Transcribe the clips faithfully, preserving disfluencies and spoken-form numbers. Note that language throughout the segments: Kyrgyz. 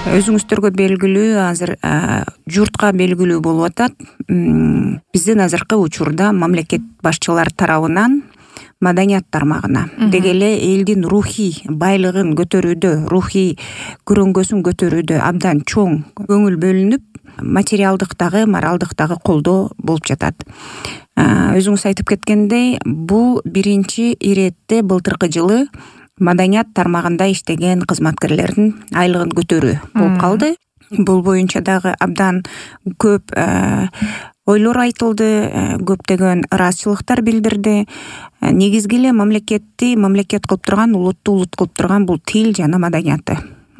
Өзүңүздөргө белгилүү, азыр журтка белгилүү болуп атат. Биздин азыркы учурда мамлекет башчылары тарабынан маданият тармагына деги эле элдин рухий байлыгын көтөрүүдө, рухий көрөнгөсүн көтөрүүдө абдан чоң көңүл бөлүнүп, материалдык дагы, моралдык дагы колдоо болуп жатат. Өзүңүз айтып кеткендей, бул биринчи иретте былтыркы жылы маданият тармагында иштеген кызматкерлердин айлыгын көтөрүү болуп калды. Бул боюнча дагы абдан көп ойлор айтылды, көптөгөн ыраазычылыктар билдирди. Негизги эле мамлекетти мамлекет кылып турган, улутту улут кылып турган бул тил жана маданияты.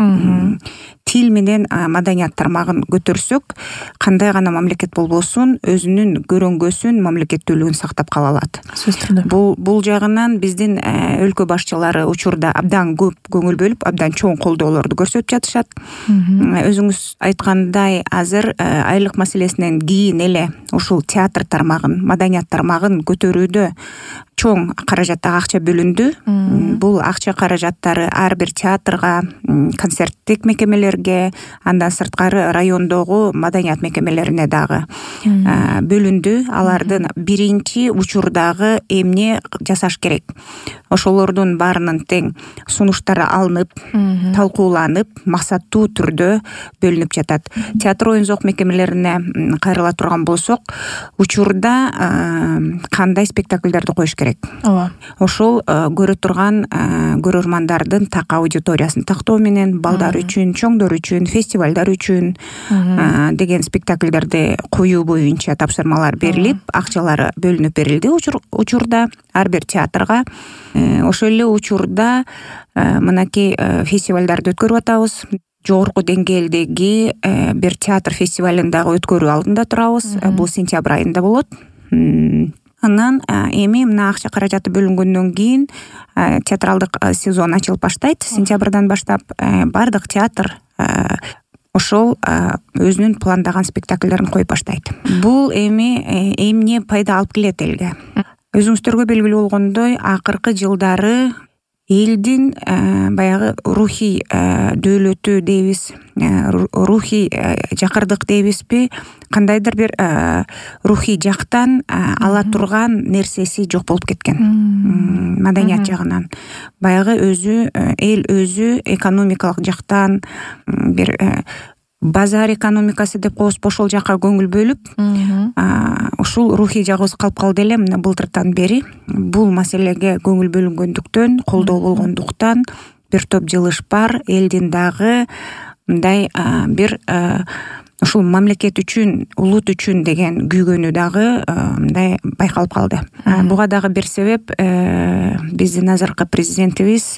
Тил менен маданият тармагын көтөрсөк, кандай гана мамлекет болбосун, өзүнүн көрөнгөсүн, мамлекеттүүлүгүн сактап кала алат. Бул бул жагынан биздин өлкө башчылары учурда абдан көп көңүл бөлүп, абдан чоң колдоолорду көрсөтүп жатышат. Өзүңүз айткандай, азыр айлык маселесинен кийин эле ушул театр тармагын, маданият тармагын көтөрүүдө чоң каражаттагы акча бөлүндү. Бул акча каражаттары ар бир театрга, концерттик мекемелерге, андан сырткары райондогу маданият мекемелерине дагы бөлүндү. Алардын биринчи учурдагы эмне жасаш керек, ошолордун баарынын тең сунуштары алынып, талкууланып, максаттуу түрдө бөлүнүп жатат. Театр оюн-зоок мекемелерине кайрыла турган болсок, учурда кандай спектакльдерди коюш керек? Ооба. Ошол көрө турган көрөрмандардын так аудиториясын тактоо менен балдар үчүн, чоңдор үчүн, фестивалдар үчүн деген спектакльдерди коюу боюнча тапшырмалар берилип, акчалары бөлүнүп берилди учурда ар бир театрга. Ошол эле учурда мынакей фестивалдарды өткөрүп атабыз. Жогорку деңгээлдеги бир театр фестивалын дагы өткөрүү алдында турабыз. Бул сентябрь айында болот. Анан эми мына акча каражаты бөлүнгөндөн кийин театралдык сезон ачылып баштайт. Сентябрдан баштап бардык театр ошол өзүнүн пландаган спектакльдерин коюп баштайт. Бул эми эмне пайда алып келет элге? Өзүңүздөргө белгилүү болгондой, акыркы жылдары элдин баягы рухий дөөлөтү дейбиз, рухий жакырдык дейбизби, кандайдыр бир рухий жактан ала турган нерсеси жок болуп кеткен. Маданият жагынан баягы өзү эл өзү экономикалык жактан бир базар экономикасы деп коебуз, ошол жакка көңүл бөлүп, ушул рухий жагыбыз калып калды эле. Мына былтыртан бери бул маселеге көңүл бөлүнгөндүктөн, колдоо болгондуктан бир топ жылыш бар. Элдин дагы мындай бир ушул мамлекет үчүн, улут үчүн деген күйгөнү дагы мындай байкалып калды. Буга дагы бир себеп биздин азыркы президентибиз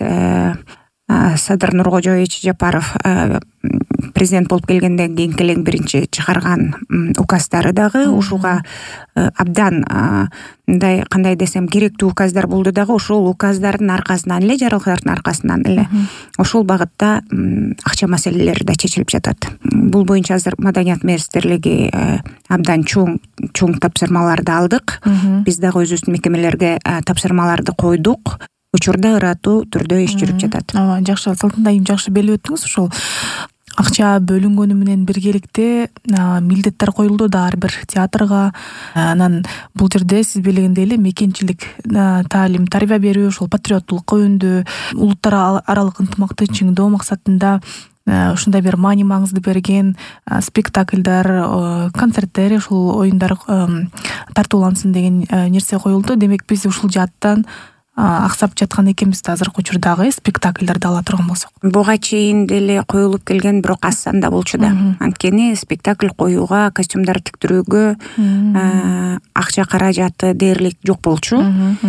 Садыр Нуркожоевич Жапаров президент болуп келгенден кийин келең биринчи чыгарган указдары дагы ушуга абдан мындай кандай десем керектүү указдар болду дагы. Ошол указдардын аркасынан эле, жарыялыктардын аркасынан эле ошол багытта акча маселелери да чечилип жатат. Бул боюнча азыр маданият министрлиги абдан чоң чоң тапшырмаларды алдык. Биз дагы өзүбүздүн мекемелерге тапшырмаларды койдук. Учурда ыраттуу түрдө иш жүрүп жатат. Ооба, жакшы. Салтын айым жакшы белип өттүңүз. Ошол акча бөлүнгөнү менен биргеликте милдеттер коюлду да ар бир театрга. Анан бул жерде сиз билгендей эле мекенчилик таалим, тарбия берүү, ошол патриоттулукка өндү, улуттар аралык ынтымакты чыңдоо максатында ушундай бир маани маңызды берген спектакльдар, концерттер, ушул оюндар тартуулансын деген нерсе коюлду. Демек биз ушул жааттан аксап жаткан экенбиз да азыркы учурдагы спектакльдерди ала турган болсок. Буга чейин деле коюлуп келген, бирок аз санда болчу да. Анткени спектакль коюуга, костюмдар тиктирүүгө акча каражаты дээрлик жок болчу.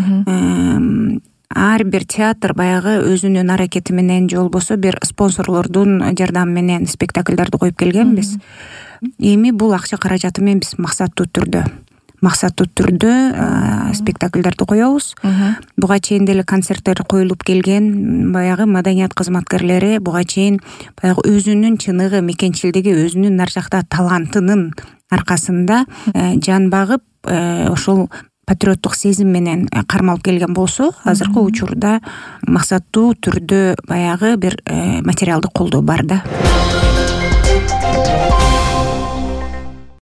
Ар бир театр баягы өзүнүн аракети менен, же болбосо бир спонсорлордун жардамы менен спектакльдерди коюп келгенбиз. Эми бул акча каражаты менен биз максаттуу түрдө максаттуу түрдө спектакльдерди коебуз. Буга чейин деле концерттер коюлуп келген. Баягы маданият кызматкерлери буга чейин баягы өзүнүн чыныгы, мекенчилдиги, өзүнүн нар жакта талантынын аркасында жан багып, ошол патриоттук сезим менен кармалып келген болсо, азыркы учурда максаттуу түрдө баягы бир материалдык колдоо бар да.